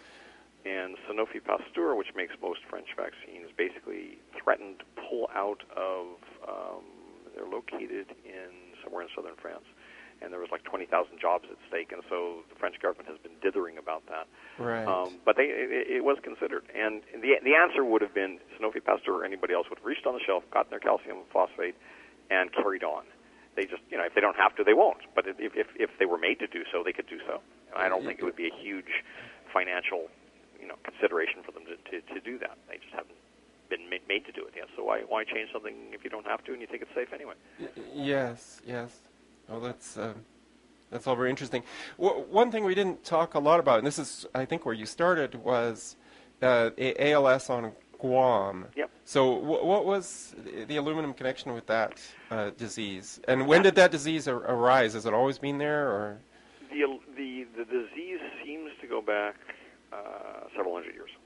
And Sanofi Pasteur, which makes most French vaccines, basically threatened to pull out of, they're located somewhere in southern France, and there was like 20,000 jobs at stake, and so the French government has been dithering about that. Right. But it was considered, and the answer would have been Sanofi Pasteur or anybody else would have reached on the shelf, gotten their calcium phosphate, and carried on. They just, if they don't have to, they won't. But if they were made to do so, they could do so. And I don't think it would be a huge financial, consideration for them to do that. They just haven't been made to do it yet. So why change something if you don't have to and you think it's safe anyway? Yes. Well, that's all very interesting. One thing we didn't talk a lot about, and this is, I think, where you started, was ALS on Guam. Yep. So what was the aluminum connection with that disease? And when did that disease arise? Has it always been there, or? The disease seems to go back several hundred years.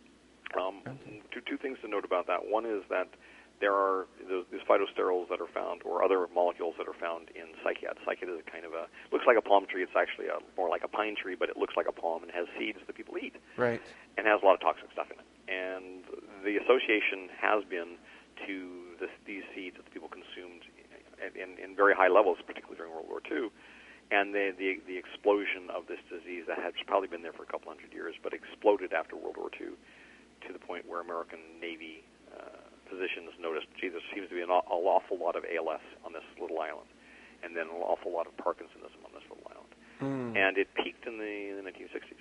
Two things to note about that. One is that there are these phytosterols that are found, or other molecules that are found in cycad. Cycad is looks like a palm tree. It's actually more like a pine tree, but it looks like a palm and has seeds that people eat. Right. And has a lot of toxic stuff in it. And the association has been to these seeds that the people consumed in very high levels, particularly during World War II. And the explosion of this disease that had probably been there for a couple hundred years, but exploded after World War II to the point where American Navy physicians noticed, gee, there seems to be an awful lot of ALS on this little island, and then an awful lot of Parkinsonism on this little island. And it peaked in the 1960s.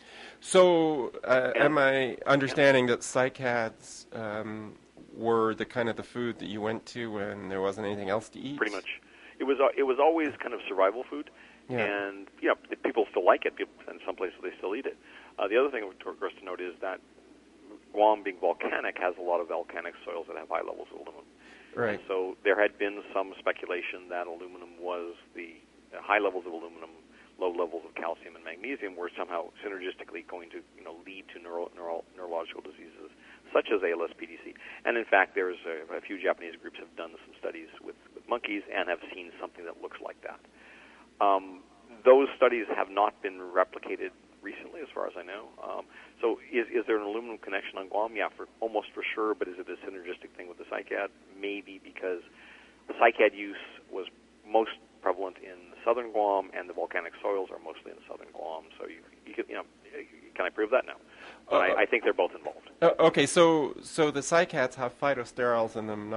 So am I understanding that cycads were the kind of the food that you went to when there wasn't anything else to eat? Pretty much. It was always kind of survival food, and people still like it. In some places, they still eat it. The other thing, of course, to note is that Guam, being volcanic, has a lot of volcanic soils that have high levels of aluminum. Right. And so there had been some speculation that aluminum was the high levels of aluminum, low levels of calcium and magnesium were somehow synergistically going to lead to neurological diseases such as ALS, PDC. And in fact, there's a few Japanese groups have done some studies with monkeys and have seen something that looks like that. Those studies have not been replicated recently, as far as I know. So is there an aluminum connection on Guam? Yeah, almost for sure, but is it a synergistic thing with the cycad? Maybe, because the cycad use was most prevalent in southern Guam, and the volcanic soils are mostly in southern Guam. So you could, can I prove that? No. But I think they're both involved. Okay, so the cycads have phytosterols in them,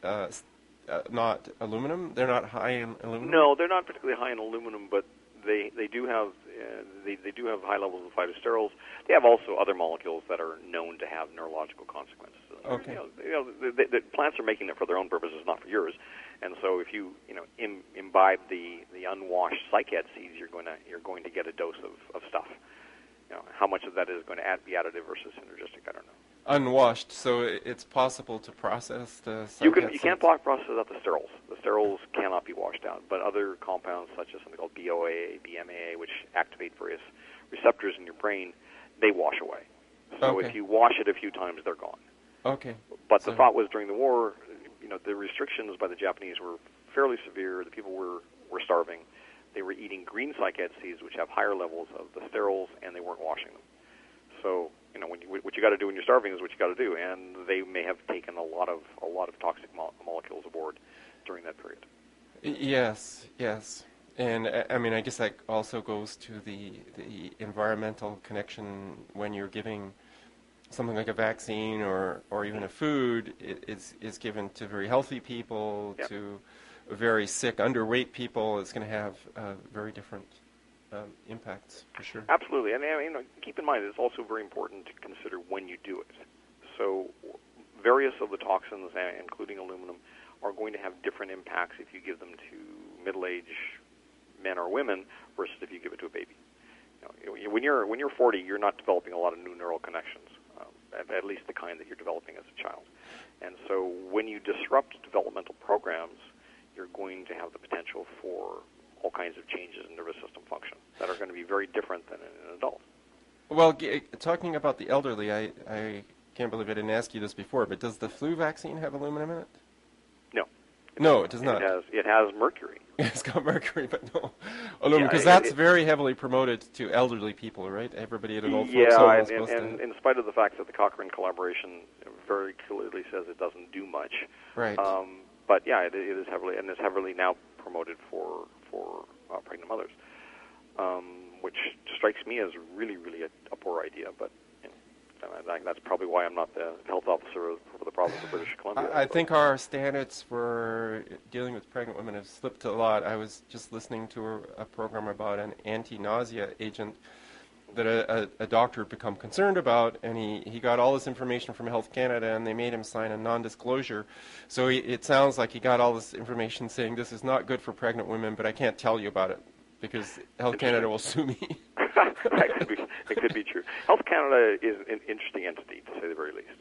not aluminum? They're not high in aluminum? No, they're not particularly high in aluminum, but they do have high levels of phytosterols. They have also other molecules that are known to have neurological consequences. Okay. The plants are making it for their own purposes, not for yours. And so if you imbibe the unwashed cycad seeds, you're going to get a dose of stuff. How much of that is going to be additive versus synergistic, I don't know. Unwashed, so it's possible to process the cycad You can't process out the sterols. The sterols cannot be washed out, but other compounds such as something called BOA, BMAA, which activate various receptors in your brain, they wash away. So if you wash it a few times, they're gone. Okay. But the thought was during the war, the restrictions by the Japanese were fairly severe. The people were starving. They were eating green cycad seeds, which have higher levels of the sterols, and they weren't washing them. So, what you got to do when you're starving is what you got to do, and they may have taken a lot of toxic molecules aboard during that period. Yes. And I guess that also goes to the environmental connection when you're giving something like a vaccine or even a food. Is given to very healthy people, yep. to very sick, underweight people. It's going to have very different impacts, for sure. Absolutely. And keep in mind, it's also very important to consider when you do it. So various of the toxins, including aluminum, are going to have different impacts if you give them to middle-aged men or women versus if you give it to a baby. When you're 40, you're not developing a lot of new neural connections, at least the kind that you're developing as a child. And so when you disrupt developmental programs, you're going to have the potential for all kinds of changes in nervous system function that are going to be very different than in an adult. Well, talking about the elderly, I can't believe I didn't ask you this before, but does the flu vaccine have aluminum in it? No, it does not. It has mercury. It's got mercury, but no aluminum, because that's very heavily promoted to elderly people, right? Everybody at an old folks home is supposed to. And in spite of the fact that the Cochrane collaboration very clearly says it doesn't do much. Right. But yeah, it is heavily, and is heavily now promoted for pregnant mothers, which strikes me as really, really a poor idea. But and that's probably why I'm not the health officer for the province of British Columbia. I think our standards for dealing with pregnant women have slipped a lot. I was just listening to a program about an anti-nausea agent that a doctor had become concerned about, and he got all this information from Health Canada, and they made him sign a non-disclosure. So it sounds like he got all this information saying, this is not good for pregnant women, but I can't tell you about it, because Health Canada will sue me. It could be true. Health Canada is an interesting entity, to say the very least.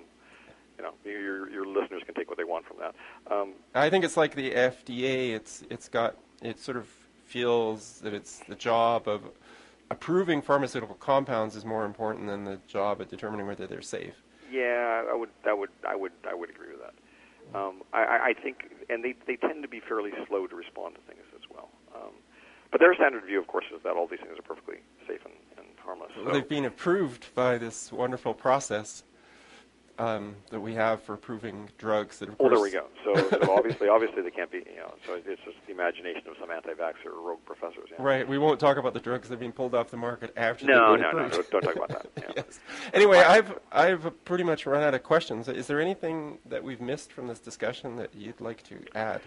Your listeners can take what they want from that. I think it's like the FDA. It sort of feels that it's the job of approving pharmaceutical compounds is more important than the job of determining whether they're safe. Yeah, I would agree with that. I think, and they tend to be fairly slow to respond to things as well. But their standard view, of course, is that all these things are perfectly safe and harmless. Well, they've been approved by this wonderful process that we have for approving drugs. That, of course, there we go. So obviously they can't be. So it's just the imagination of some anti-vaxxer or rogue professors. Yeah. Right. We won't talk about the drugs that have been pulled off the market after. No. Don't talk about that. Yeah. Yes. Anyway, I've pretty much run out of questions. Is there anything that we've missed from this discussion that you'd like to add?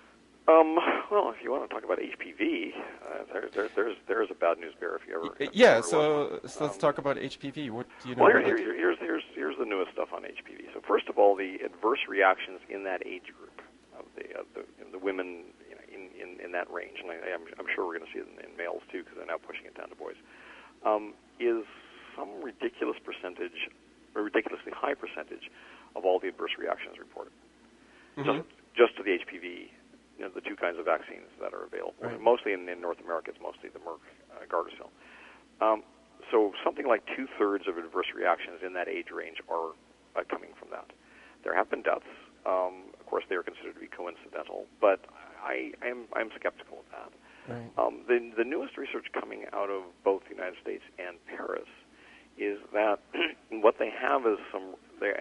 Well, if you want to talk about HPV, there's a bad news bear if you ever. Yeah. So let's talk about HPV. What do you know? Well, here's the newest stuff on HPV. So first of all, the adverse reactions in that age group of the women in that range, and I'm sure we're going to see it in males too, because they're now pushing it down to boys, is some ridiculous percentage, or ridiculously high percentage, of all the adverse reactions reported. Mm-hmm. Just to the HPV. The two kinds of vaccines that are available. Right. Mostly in North America, it's mostly the Merck Gardasil. So something like 2/3 of adverse reactions in that age range are coming from that. There have been deaths. Of course, they are considered to be coincidental, but I'm skeptical of that. Right. The newest research coming out of both the United States and Paris is that what they have is some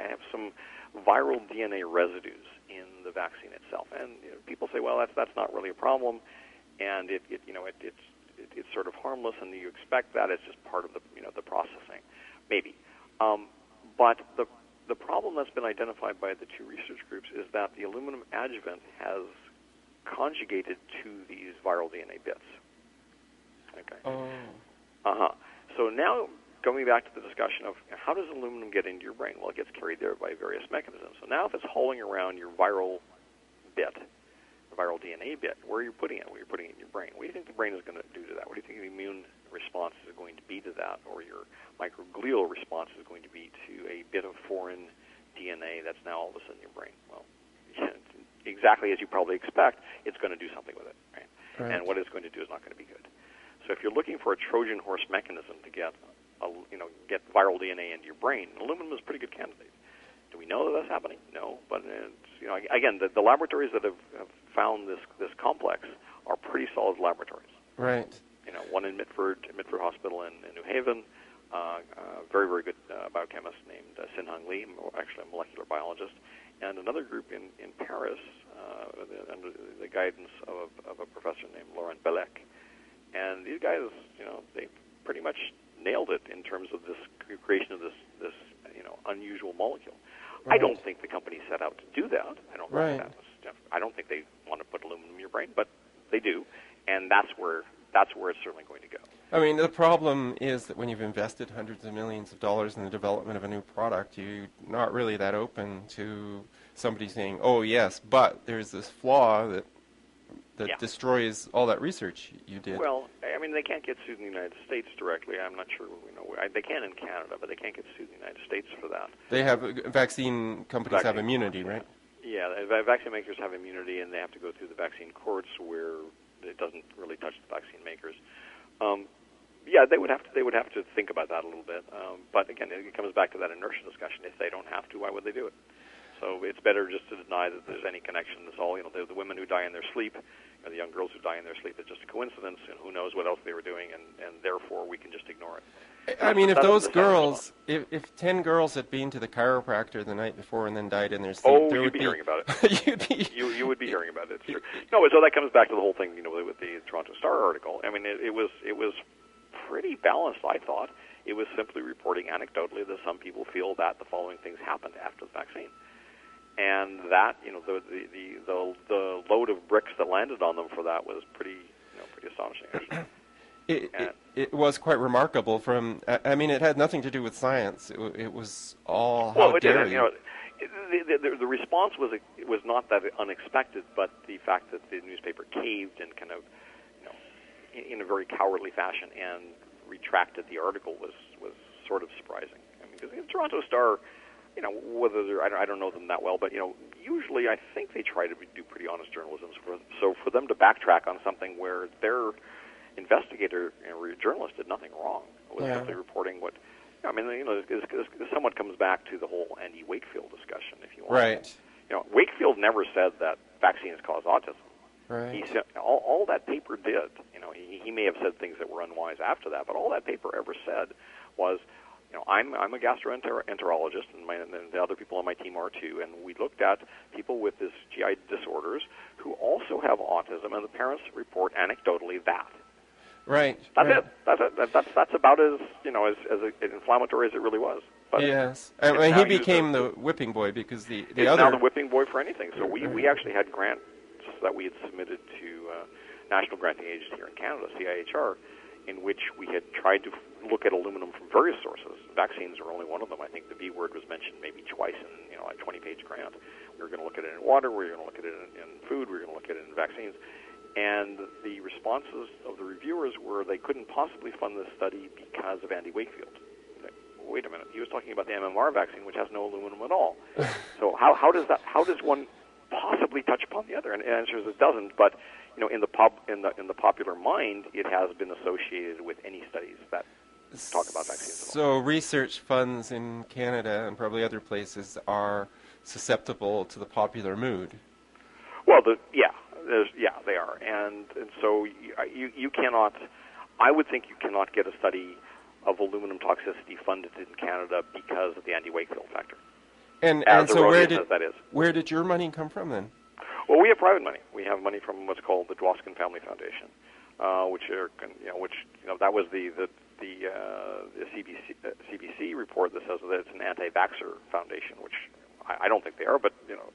viral DNA residues in the vaccine itself, and people say, well, that's not really a problem, and it's sort of harmless, and you expect that it's just part of the processing, maybe. But the problem that's been identified by the two research groups is that the aluminum adjuvant has conjugated to these viral DNA bits. Okay. Oh. So now, going back to the discussion of how does aluminum get into your brain? Well, it gets carried there by various mechanisms. So now if it's hauling around your viral bit, the viral DNA bit, where are you putting it? Well, you're putting it in your brain. What do you think the brain is going to do to that? What do you think the immune response is going to be to that, or your microglial response is going to be to a bit of foreign DNA that's now all of a sudden in your brain? Well, exactly as you probably expect, it's going to do something with it, right? And what it's going to do is not going to be good. So if you're looking for a Trojan horse mechanism to get viral DNA into your brain, aluminum is a pretty good candidate. Do we know that that's happening? No, but again, the laboratories that have found this complex are pretty solid laboratories. Right. One in Mitford Hospital in New Haven, very, very good biochemist named Sinhang Li, actually a molecular biologist, and another group in Paris under the guidance of a professor named Laurent Bellec. And these guys, they pretty much nailed it in terms of this creation of this unusual molecule. Right. I don't think the company set out to do that. I don't think that was, I don't think they want to put aluminum in your brain, but they do, and that's where it's certainly going to go. I mean, the problem is that when you've invested hundreds of millions of dollars in the development of a new product, you're not really that open to somebody saying, "Oh yes, but there's this flaw that destroys all that research you did." Well, I mean, they can't get sued in the United States directly. I'm not sure. They can in Canada, but they can't get sued in the United States for that. They have vaccine companies have immunity, right? Yeah, vaccine makers have immunity, and they have to go through the vaccine courts where it doesn't really touch the vaccine makers. They would have to think about that a little bit. But again, it comes back to that inertia discussion. If they don't have to, why would they do it? So it's better just to deny that there's any connection. It's all, the women who die in their sleep, the young girls who die in their sleep, it's just a coincidence, and who knows what else they were doing, and therefore we can just ignore it. I mean, if those girls, if 10 girls had been to the chiropractor the night before and then died in their sleep, you'd be hearing about it. You would be hearing about it. It's true. No, so that comes back to the whole thing, with the Toronto Star article. I mean, it was pretty balanced, I thought. It was simply reporting anecdotally that some people feel that the following things happened after the vaccine. And that, the load of bricks that landed on them for that was pretty astonishing. It was quite remarkable. It had nothing to do with science. It was all how dare you. The response was not that unexpected, but the fact that the newspaper caved and kind of, in a very cowardly fashion and retracted the article was sort of surprising. Because the Toronto Star, whether I don't know them that well, but usually I think they try to do pretty honest journalism. So for them to backtrack on something where their investigator or journalist did nothing wrong, was simply reporting what. This somewhat comes back to the whole Andy Wakefield discussion, if you want. Right. Wakefield never said that vaccines cause autism. Right. He said all that paper did. He may have said things that were unwise after that, but all that paper ever said was, I'm a gastroenterologist, and the other people on my team are too, and we looked at people with this GI disorders who also have autism, and the parents report anecdotally that. Right. That's it. That's about as inflammatory as it really was. But yes. He became the whipping boy because the other. Now the whipping boy for anything. So we actually had grants that we had submitted to National Granting Agency here in Canada, CIHR, in which we had tried to look at aluminum from various sources. Vaccines are only one of them. I think the V word was mentioned maybe twice in a 20-page grant. We were going to look at it in water. We were going to look at it in food. We were going to look at it in vaccines. And the responses of the reviewers were they couldn't possibly fund this study because of Andy Wakefield. Like, wait a minute, he was talking about the MMR vaccine, which has no aluminum at all. So how does one possibly touch upon the other? And the answer is it doesn't. But in the popular mind, it has been associated with any studies that talk about vaccines. So research funds in Canada and probably other places are susceptible to the popular mood. Well, they are, and so you cannot. I would think you cannot get a study of aluminum toxicity funded in Canada because of the Andy Wakefield factor. And so where did your money come from then? Well, we have private money. We have money from what's called the Dwoskin Family Foundation, that was the CBC report that says that it's an anti-vaxxer foundation, which I don't think they are, but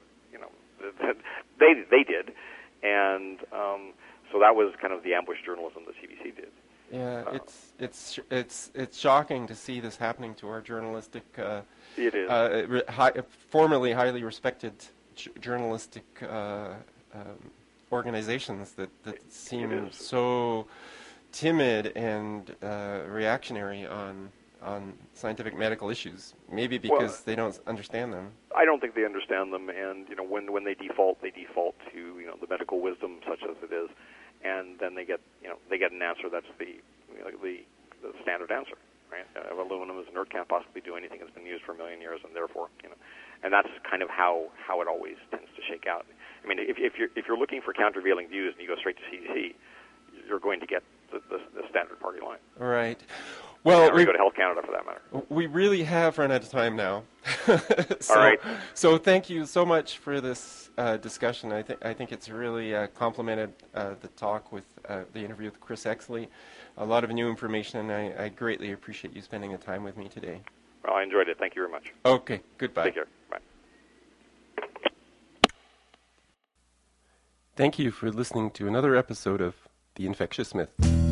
they did. And so that was kind of the ambush journalism that CBC did. Yeah, it's shocking to see this happening to our journalistic. It is formerly highly respected journalistic organizations that seem so timid and reactionary on scientific medical issues. Maybe because they don't understand them. I don't think they understand them, and when they default to the medical wisdom such as it is, and then they get an answer that's the standard answer, right? Aluminum is inert, can't possibly do anything. It's been used for a million years, and therefore and that's kind of how it always tends to shake out. I mean, if you're looking for countervailing views and you go straight to CDC, you're going to get the standard party line. Right. Well, we go to Health Canada for that matter. We really have run out of time now. All right. So thank you so much for this discussion. I think it's really complemented the talk with the interview with Chris Exley. A lot of new information, and I greatly appreciate you spending the time with me today. Well, I enjoyed it. Thank you very much. Okay. Goodbye. Take care. Bye. Thank you for listening to another episode of The Infectious Myth.